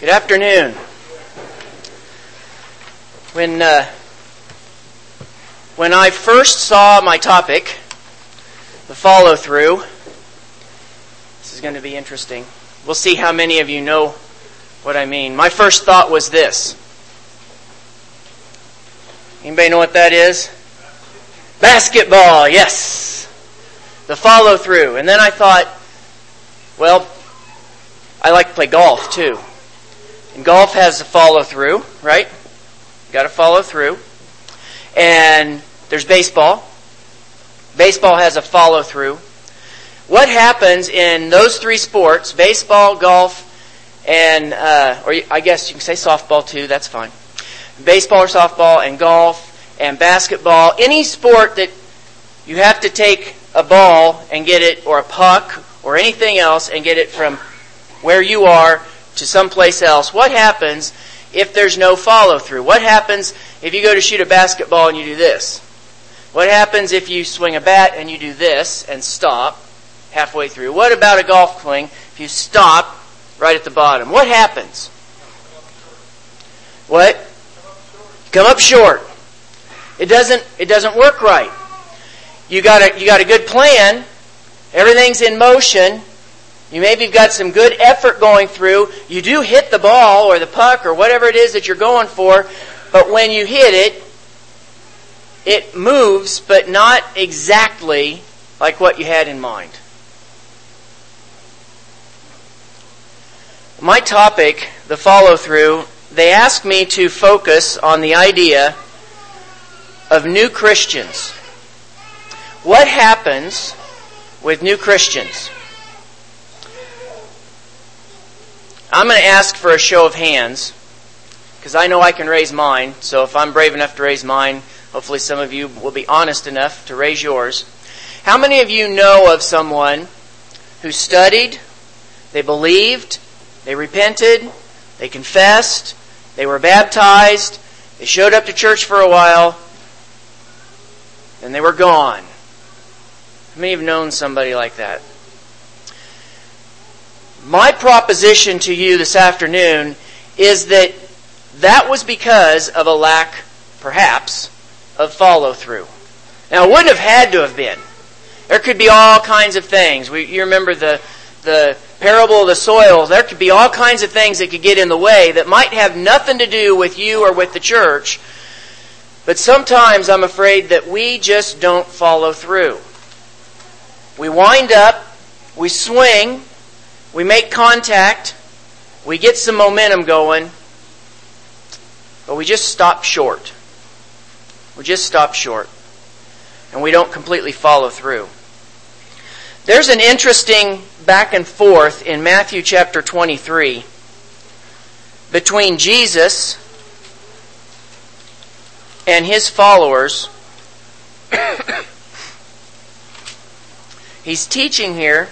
Good afternoon. When I first saw my topic, the follow-through, this is going to be interesting. We'll see how many of you know what I mean. My first thought was this. Anybody know what that is? Basketball, yes. The follow-through. And then I thought, well, I like to play golf too. And golf has a follow-through, right? You got to follow through. And there's baseball. Baseball has a follow-through. What happens in those three sports, baseball, golf, and, or I guess you can say softball too, that's fine. Baseball or softball and golf and basketball, any sport that you have to take a ball and get it, or a puck, or anything else, and get it from where you are to someplace else. What happens if there's no follow-through? What happens if you go to shoot a basketball and you do this? What happens if you swing a bat and you do this and stop halfway through? What about a golf swing if you stop right at the bottom? What happens? What? Come up short. It doesn't work right. You got a good plan. Everything's in motion. You maybe have got some good effort going through. You do hit the ball or the puck or whatever it is that you're going for, but when you hit it, it moves, but not exactly like what you had in mind. My topic, the follow-through, they asked me to focus on the idea of new Christians. What happens with new Christians? I'm going to ask for a show of hands, because I know I can raise mine. So if I'm brave enough to raise mine, hopefully some of you will be honest enough to raise yours. How many of you know of someone who studied, they believed, they repented, they confessed, they were baptized, they showed up to church for a while, and they were gone? How many have known somebody like that? My proposition to you this afternoon is that was because of a lack, perhaps, of follow-through. Now, it wouldn't have had to have been. There could be all kinds of things. You remember the parable of the soil. There could be all kinds of things that could get in the way that might have nothing to do with you or with the church. But sometimes I'm afraid that we just don't follow through. We wind up, we swing, we make contact, we get some momentum going, but we just stop short. We just stop short. And we don't completely follow through. There's an interesting back and forth in Matthew chapter 23 between Jesus and his followers. He's teaching here,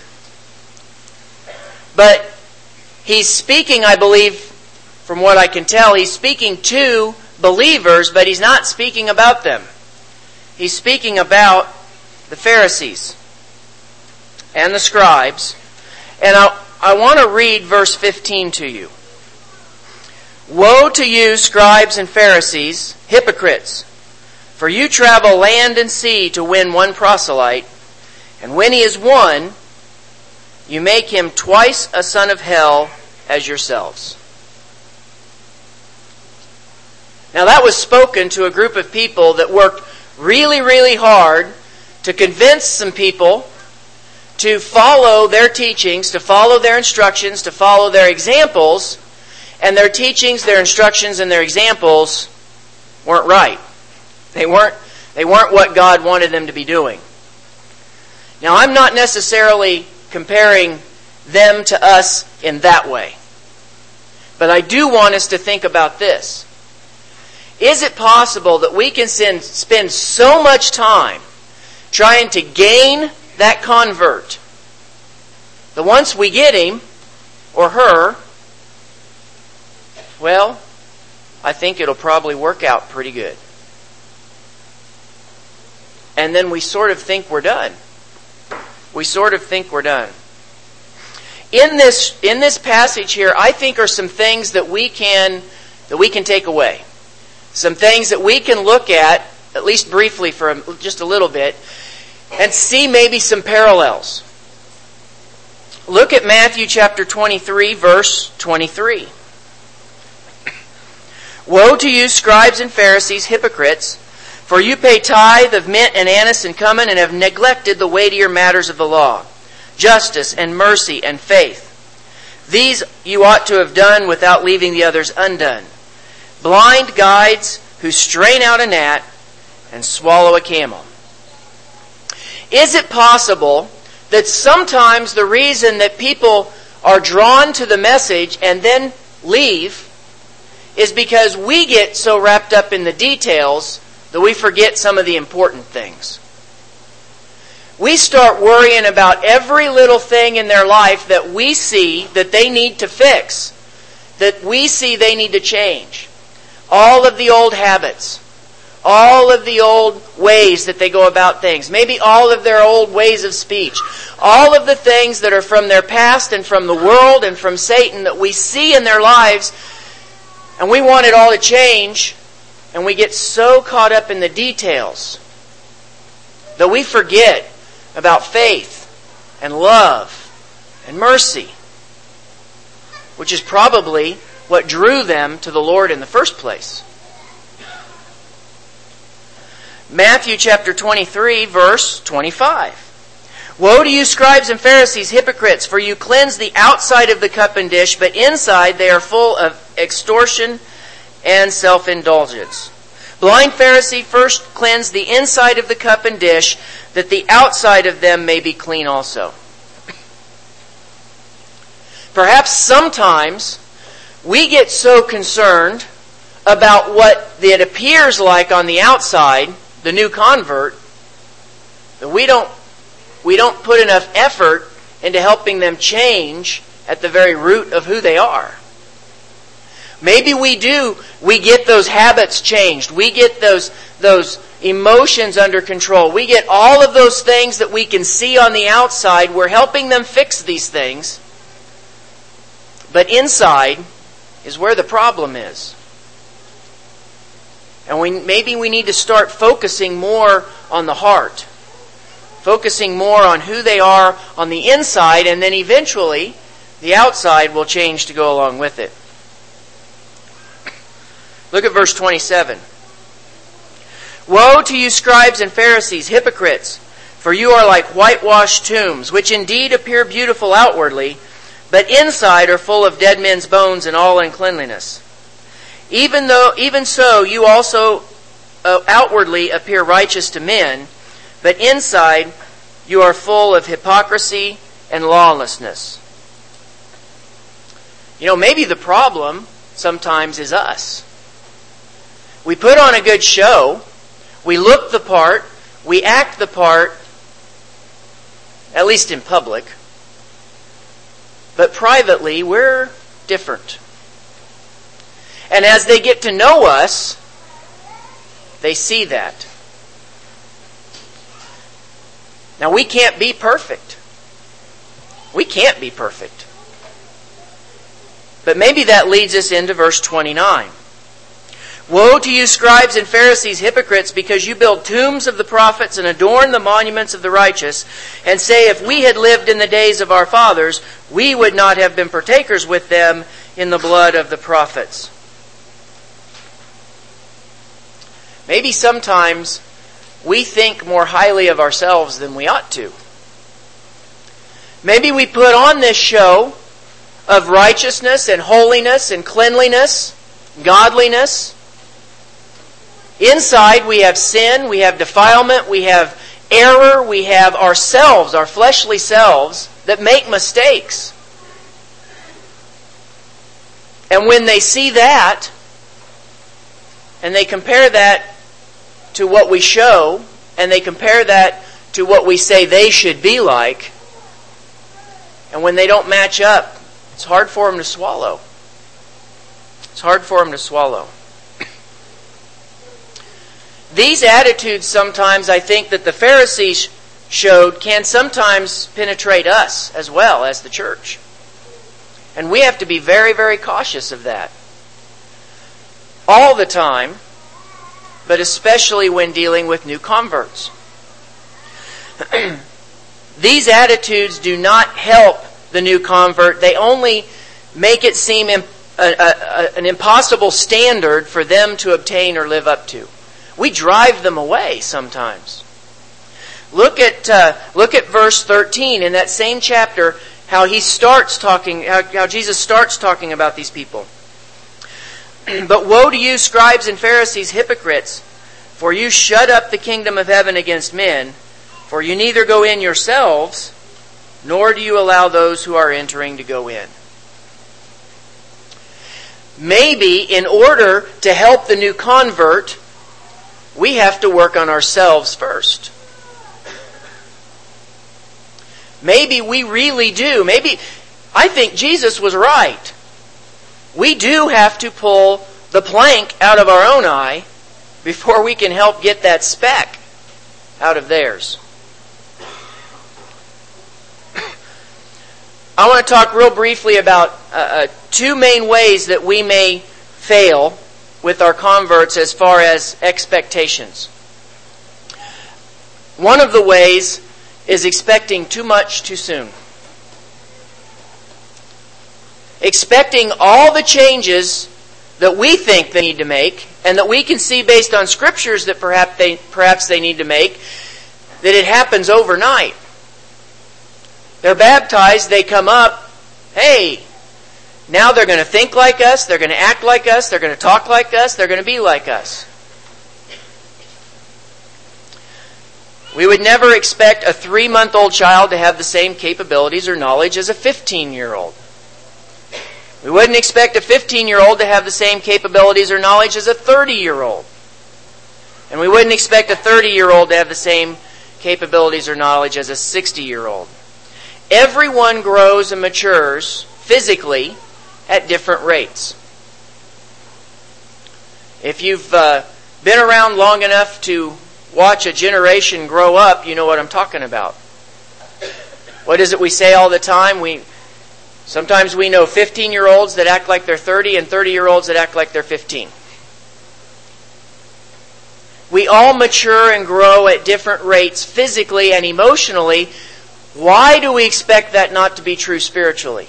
but he's speaking, I believe, from what I can tell, he's speaking to believers, but he's not speaking about them. He's speaking about the Pharisees and the scribes. And I want to read verse 15 to you. Woe to you, scribes and Pharisees, hypocrites! For you travel land and sea to win one proselyte, and when he is won, you make him twice a son of hell as yourselves. Now that was spoken to a group of people that worked really, really hard to convince some people to follow their teachings, to follow their instructions, to follow their examples, and their teachings, their instructions, and their examples weren't right. They weren't what God wanted them to be doing. Now, I'm not necessarily comparing them to us in that way. But I do want us to think about this. Is it possible that we can spend so much time trying to gain that convert that once we get him or her, well, I think it'll probably work out pretty good. And then we sort of think we're done. We sort of think we're done. in this passage here, I think are some things that we can take away. Some things that we can look at least briefly for just a little bit, and see maybe some parallels. Look at Matthew chapter 23, verse 23. Woe to you, scribes and Pharisees, hypocrites, for you pay tithe of mint and anise and cumin, and have neglected the weightier matters of the law, justice and mercy and faith. These you ought to have done without leaving the others undone. Blind guides who strain out a gnat and swallow a camel. Is it possible that sometimes the reason that people are drawn to the message and then leave is because we get so wrapped up in the details that we forget some of the important things? We start worrying about every little thing in their life that we see that they need to fix, that we see they need to change. All of the old habits, all of the old ways that they go about things, maybe all of their old ways of speech, all of the things that are from their past and from the world and from Satan that we see in their lives, and we want it all to change, and we get so caught up in the details that we forget about faith and love and mercy, which is probably what drew them to the Lord in the first place. Matthew chapter 23, verse 25. Woe to you, scribes and Pharisees, hypocrites, for you cleanse the outside of the cup and dish, but inside they are full of extortion and self-indulgence. Blind Pharisee, first cleanse the inside of the cup and dish, that the outside of them may be clean also. Perhaps sometimes we get so concerned about what it appears like on the outside, the new convert, that we don't put enough effort into helping them change at the very root of who they are. Maybe we get those habits changed. We get those emotions under control. We get all of those things that we can see on the outside. We're helping them fix these things. But inside is where the problem is. And maybe we need to start focusing more on the heart. Focusing more on who they are on the inside, and then eventually the outside will change to go along with it. Look at verse 27. Woe to you, scribes and Pharisees, hypocrites, for you are like whitewashed tombs, which indeed appear beautiful outwardly, but inside are full of dead men's bones and all uncleanliness. Even so, you also outwardly appear righteous to men, but inside you are full of hypocrisy and lawlessness. Maybe the problem sometimes is us. We put on a good show, we look the part, we act the part, at least in public, but privately we're different. And as they get to know us, they see that. Now, we can't be perfect. We can't be perfect. But maybe that leads us into verse 29. Woe to you, scribes and Pharisees, hypocrites, because you build tombs of the prophets and adorn the monuments of the righteous, and say, if we had lived in the days of our fathers, we would not have been partakers with them in the blood of the prophets. Maybe sometimes we think more highly of ourselves than we ought to. Maybe we put on this show of righteousness and holiness and cleanliness, godliness. Inside we have sin, we have defilement, we have error, we have ourselves, our fleshly selves, that make mistakes. And when they see that, and they compare that to what we show, and they compare that to what we say they should be like, and when they don't match up, it's hard for them to swallow. It's hard for them to swallow. These attitudes sometimes, I think, that the Pharisees showed can sometimes penetrate us as well as the church. And we have to be very, very cautious of that. All the time, but especially when dealing with new converts. These attitudes do not help the new convert. They only make it seem an impossible standard for them to obtain or live up to. We drive them away sometimes. Look at verse 13 in that same chapter, how Jesus starts talking about these people. But woe to you, scribes and Pharisees, hypocrites, for you shut up the kingdom of heaven against men, for you neither go in yourselves, nor do you allow those who are entering to go in. Maybe in order to help the new convert, we have to work on ourselves first. Maybe we really do. Maybe, I think Jesus was right. We do have to pull the plank out of our own eye before we can help get that speck out of theirs. I want to talk real briefly about two main ways that we may fail with our converts as far as expectations. One of the ways is expecting too much too soon. Expecting all the changes that we think they need to make and that we can see based on scriptures that perhaps they need to make, that it happens overnight. They're baptized, they come up, hey, now they're going to think like us, they're going to act like us, they're going to talk like us, they're going to be like us. We would never expect a 3-month-old child to have the same capabilities or knowledge as a 15-year-old. We wouldn't expect a 15-year-old to have the same capabilities or knowledge as a 30-year-old. And we wouldn't expect a 30-year-old to have the same capabilities or knowledge as a 60-year-old. Everyone grows and matures physically at different rates. If you've been around long enough to watch a generation grow up, you know what I'm talking about. What is it we say all the time? Sometimes we know 15-year-olds that act like they're 30 and 30-year-olds that act like they're 15. We all mature and grow at different rates physically and emotionally. Why do we expect that not to be true spiritually?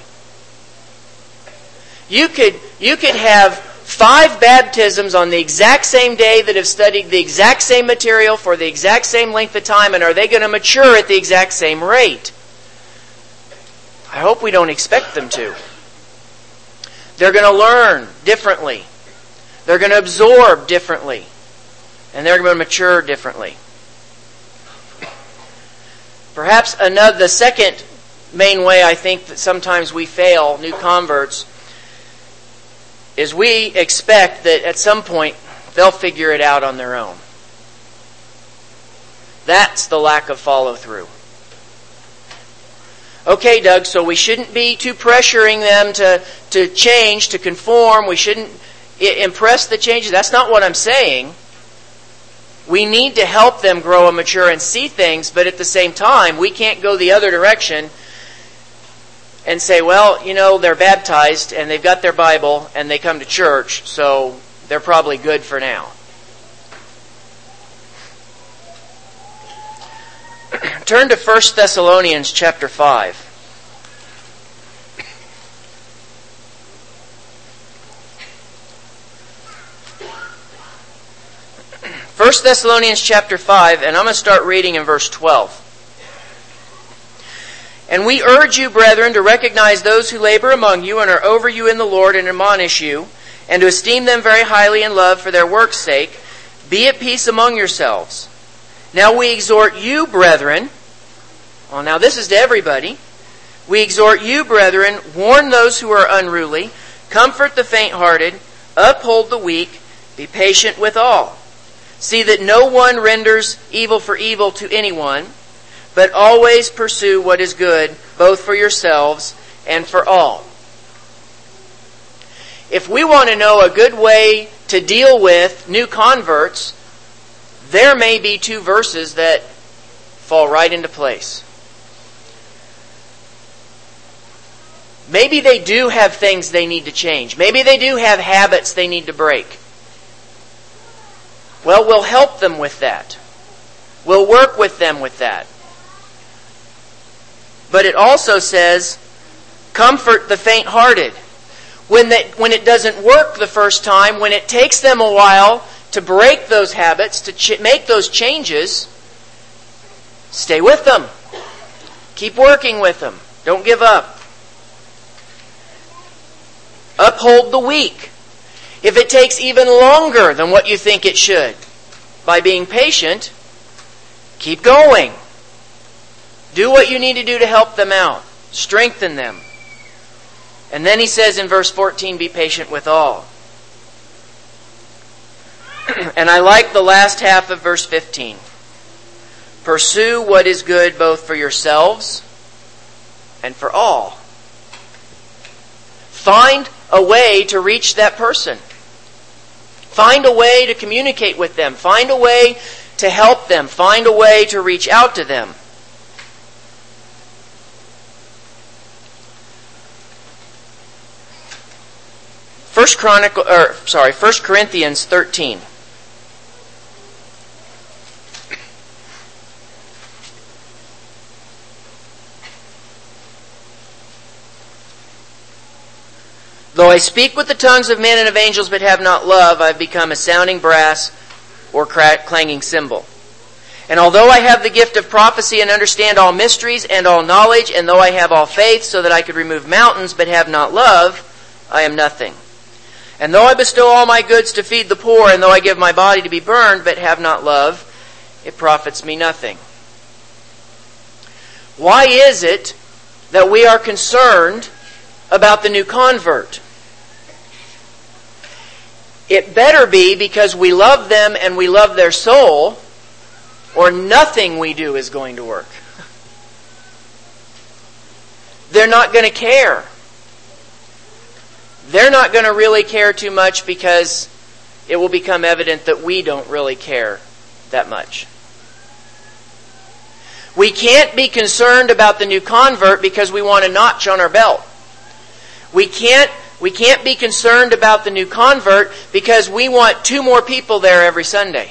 You could have 5 baptisms on the exact same day that have studied the exact same material for the exact same length of time, and are they going to mature at the exact same rate? I hope we don't expect them to. They're going to learn differently. They're going to absorb differently. And they're going to mature differently. Perhaps the second main way I think that sometimes we fail new converts is we expect that at some point they'll figure it out on their own. That's the lack of follow-through. Okay, Doug, so we shouldn't be too pressuring them to change, to conform. We shouldn't impress the changes. That's not what I'm saying. We need to help them grow and mature and see things, but at the same time, we can't go the other direction and say, well, they're baptized and they've got their Bible and they come to church, so they're probably good for now. Turn to 1 Thessalonians chapter 5. 1 Thessalonians chapter 5, and I'm going to start reading in verse 12. And we urge you, brethren, to recognize those who labor among you and are over you in the Lord and admonish you, and to esteem them very highly in love for their work's sake. Be at peace among yourselves. Now we exhort you, brethren. Well, now this is to everybody. We exhort you, brethren, warn those who are unruly, comfort the faint-hearted, uphold the weak, be patient with all. See that no one renders evil for evil to anyone, but always pursue what is good, both for yourselves and for all. If we want to know a good way to deal with new converts, there may be 2 verses that fall right into place. Maybe they do have things they need to change. Maybe they do have habits they need to break. Well, we'll help them with that. We'll work with them with that. But it also says, comfort the faint-hearted. When it doesn't work the first time, when it takes them a while to break those habits, to make those changes, stay with them. Keep working with them. Don't give up. Uphold the weak. If it takes even longer than what you think it should, by being patient, keep going. Do what you need to do to help them out. Strengthen them. And then he says in verse 14, be patient with all. And I like the last half of verse 15. Pursue what is good both for yourselves and for all. Find a way to reach that person. Find a way to communicate with them. Find a way to help them. Find a way to reach out to them. First Corinthians 13. Though I speak with the tongues of men and of angels but have not love, I have become a sounding brass or clanging cymbal. And although I have the gift of prophecy and understand all mysteries and all knowledge, and though I have all faith so that I could remove mountains but have not love, I am nothing. And though I bestow all my goods to feed the poor, and though I give my body to be burned but have not love, it profits me nothing. Why is it that we are concerned about the new convert? It better be because we love them and we love their soul, or nothing we do is going to work. They're not going to care. They're not going to really care too much because it will become evident that we don't really care that much. We can't be concerned about the new convert because we want a notch on our belt. We can't be concerned about the new convert because we want 2 more people there every Sunday.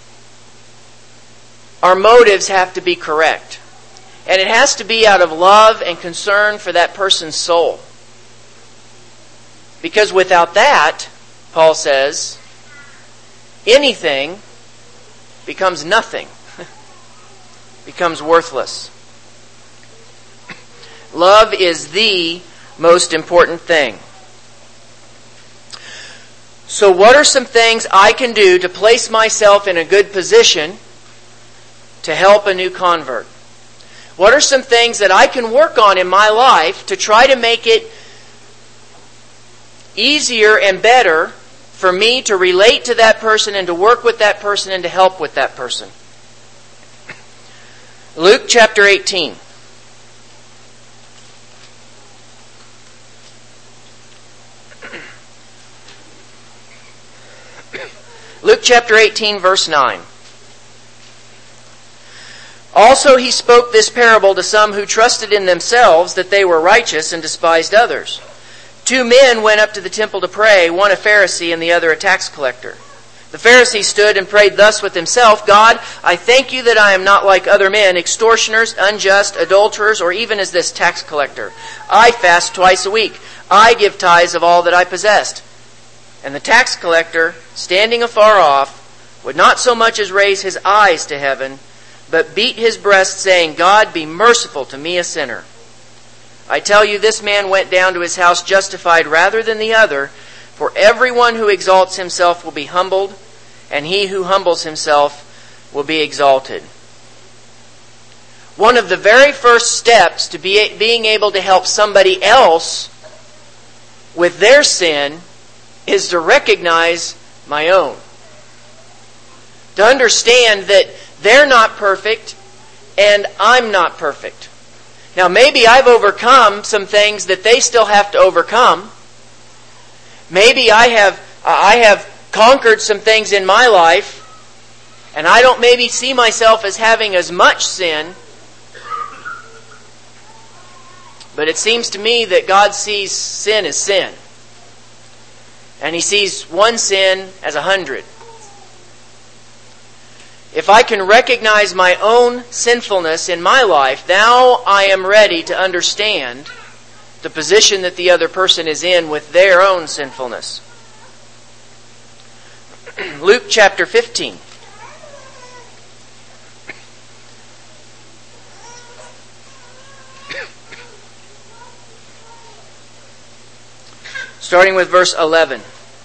Our motives have to be correct. And it has to be out of love and concern for that person's soul. Because without that, Paul says, anything becomes nothing. Becomes worthless. Love is the most important thing. So what are some things I can do to place myself in a good position to help a new convert? What are some things that I can work on in my life to try to make it easier and better for me to relate to that person and to work with that person and to help with that person? Luke chapter 18. Luke chapter 18, verse 9. Also he spoke this parable to some who trusted in themselves that they were righteous and despised others. 2 men went up to the temple to pray, one a Pharisee and the other a tax collector. The Pharisee stood and prayed thus with himself, God, I thank you that I am not like other men, extortioners, unjust, adulterers, or even as this tax collector. I fast twice a week. I give tithes of all that I possessed. And the tax collector, standing afar off, would not so much as raise his eyes to heaven, but beat his breast, saying, God, be merciful to me, a sinner. I tell you, this man went down to his house justified rather than the other, for everyone who exalts himself will be humbled, and he who humbles himself will be exalted. One of the very first steps to being able to help somebody else with their sin is to recognize my own. To understand that they're not perfect and I'm not perfect. Now maybe I've overcome some things that they still have to overcome. Maybe I have conquered some things in my life and I don't maybe see myself as having as much sin. But it seems to me that God sees sin as sin. And He sees one sin as 100. If I can recognize my own sinfulness in my life, now I am ready to understand the position that the other person is in with their own sinfulness. Luke chapter 15. Starting with verse 11.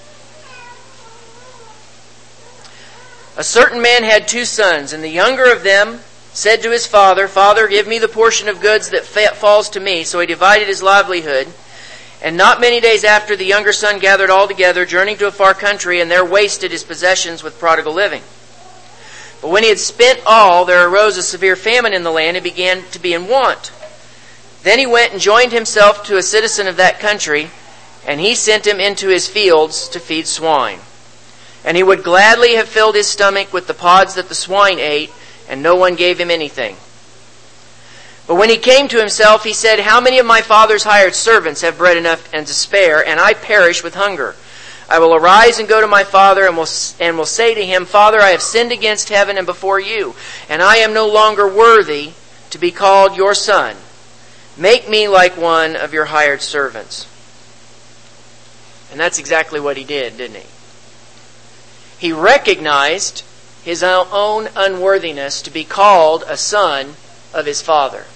A certain man had 2 sons, and the younger of them said to his father, Father, give me the portion of goods that falls to me. So he divided his livelihood. And not many days after, the younger son gathered all together, journeying to a far country, and there wasted his possessions with prodigal living. But when he had spent all, there arose a severe famine in the land, and began to be in want. Then he went and joined himself to a citizen of that country, and he sent him into his fields to feed swine. And he would gladly have filled his stomach with the pods that the swine ate, and no one gave him anything. But when he came to himself, he said, How many of my father's hired servants have bread enough and to spare, and I perish with hunger? I will arise and go to my father, and will say to him, Father, I have sinned against heaven and before you, and I am no longer worthy to be called your son. Make me like one of your hired servants. And that's exactly what he did, didn't he? He recognized his own unworthiness to be called a son of his father.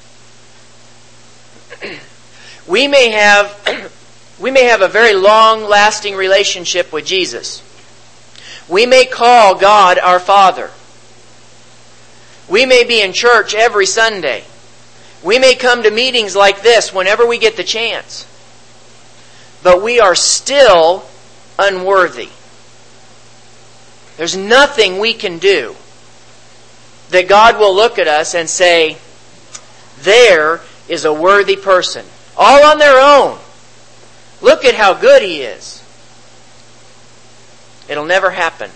We may have a very long-lasting relationship with Jesus. We may call God our Father. We may be in church every Sunday. We may come to meetings like this whenever we get the chance. But we are still unworthy. There's nothing we can do that God will look at us and say, there is a worthy person. All on their own. Look at how good he is. It'll never happen.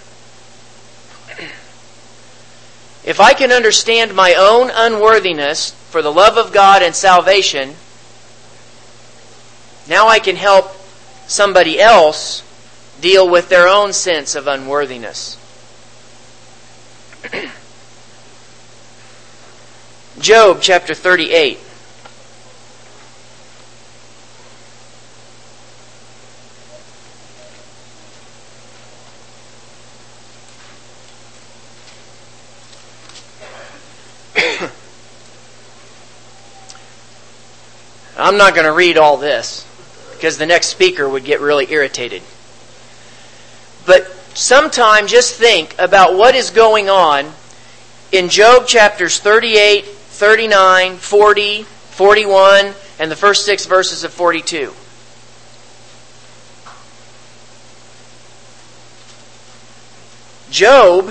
If I can understand my own unworthiness for the love of God and salvation, now I can help somebody else deal with their own sense of unworthiness. Job chapter 38. I'm not going to read all this because the next speaker would get really irritated. But sometime just think about what is going on in Job chapters 38, 39, 40, 41, and the first 6 verses of 42. Job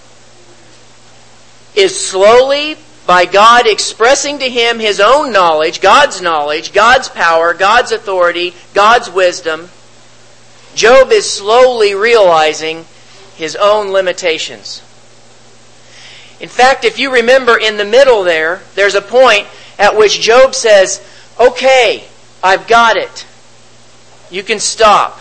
is slowly, by God expressing to him his own knowledge, God's power, God's authority, God's wisdom, Job is slowly realizing his own limitations. In fact, if you remember in the middle there's a point at which Job says, okay, I've got it. You can stop.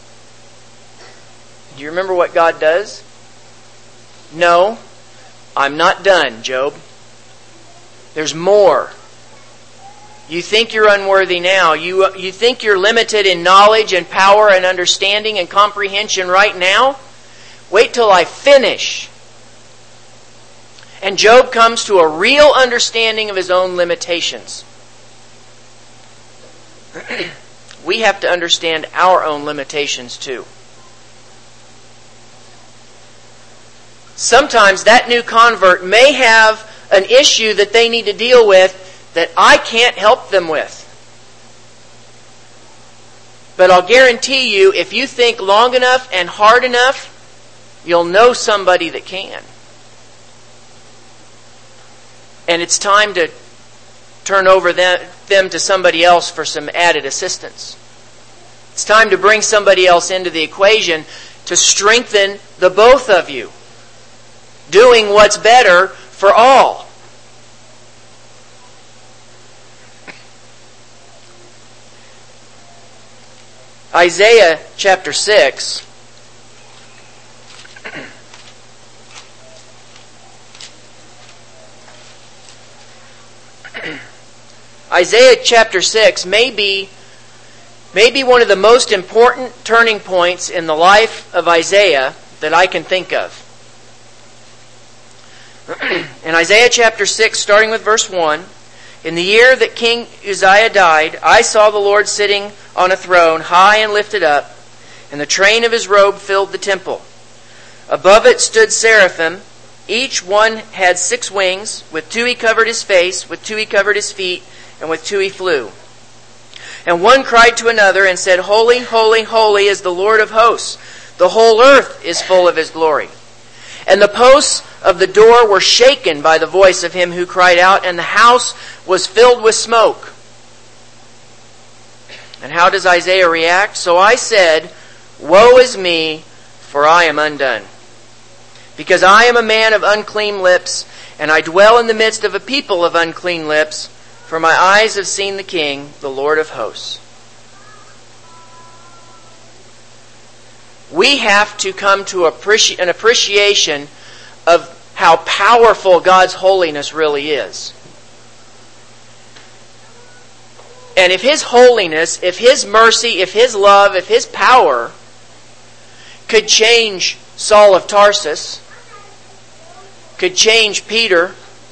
Do you remember what God does? No, I'm not done, Job. There's more. You think you're unworthy now. You think you're limited in knowledge and power and understanding and comprehension right now? Wait till I finish. And Job comes to a real understanding of his own limitations. We have to understand our own limitations too. Sometimes that new convert may have an issue that they need to deal with that I can't help them with. But I'll guarantee you, if you think long enough and hard enough, you'll know somebody that can. And it's time to turn over them to somebody else for some added assistance. It's time to bring somebody else into the equation to strengthen the both of you, doing what's better for all. Isaiah chapter 6. Isaiah chapter 6 may be one of the most important turning points in the life of Isaiah that I can think of. In Isaiah chapter 6, starting with verse 1, in the year that King Uzziah died, I saw the Lord sitting on a throne, high and lifted up, and the train of his robe filled the temple. Above it stood seraphim. Each one had 6 wings. With 2 he covered his face, with 2 he covered his feet, and with 2 he flew. And one cried to another and said, Holy, holy, holy is the Lord of hosts. The whole earth is full of his glory. And the posts of the door were shaken by the voice of him who cried out, and the house was filled with smoke. And how does Isaiah react? So I said, Woe is me, for I am undone. Because I am a man of unclean lips, and I dwell in the midst of a people of unclean lips, for my eyes have seen the King, the Lord of hosts. We have to come to an appreciation of how powerful God's holiness really is. And if His holiness, if His mercy, if His love, if His power could change Saul of Tarsus, could change Peter,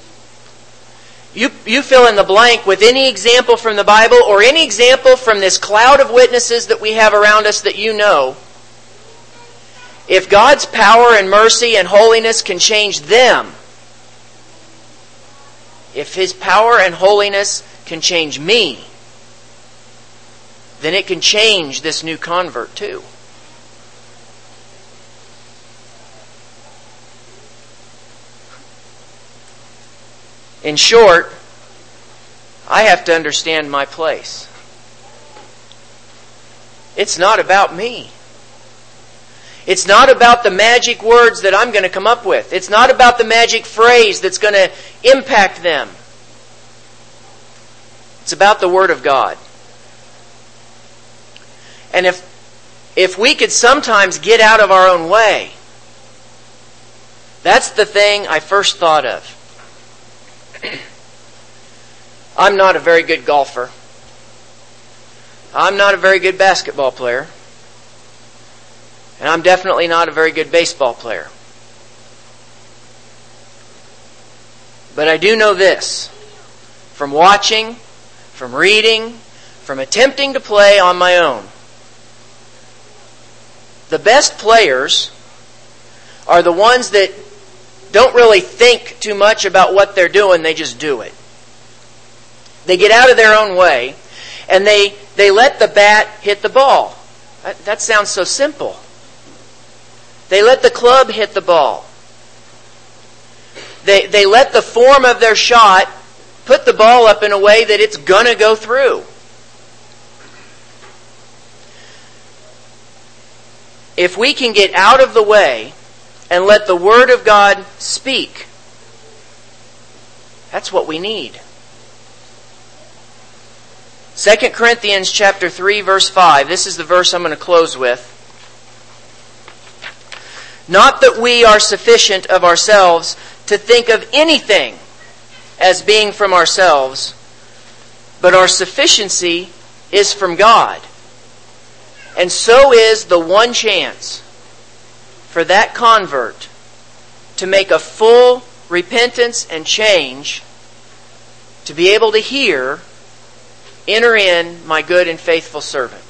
you fill in the blank with any example from the Bible or any example from this cloud of witnesses that we have around us that you know. If God's power and mercy and holiness can change them, if His power and holiness can change me, then it can change this new convert too. In short, I have to understand my place. It's not about me. It's not about the magic words that I'm going to come up with. It's not about the magic phrase that's going to impact them. It's about the Word of God. And if we could sometimes get out of our own way, that's the thing I first thought of. I'm not a very good golfer. I'm not a very good basketball player. And I'm definitely not a very good baseball player. But I do know this, from watching, from reading, from attempting to play on my own. The best players are the ones that don't really think too much about what they're doing, they just do it. They get out of their own way, and they let the bat hit the ball. That sounds so simple. They let the club hit the ball. They let the form of their shot put the ball up in a way that it's going to go through. If we can get out of the way and let the Word of God speak, that's what we need. 2 Corinthians chapter 3, verse 5. This is the verse I'm going to close with. Not that we are sufficient of ourselves to think of anything as being from ourselves, but our sufficiency is from God. And so is the one chance for that convert to make a full repentance and change, to be able to hear, Enter in, my good and faithful servant.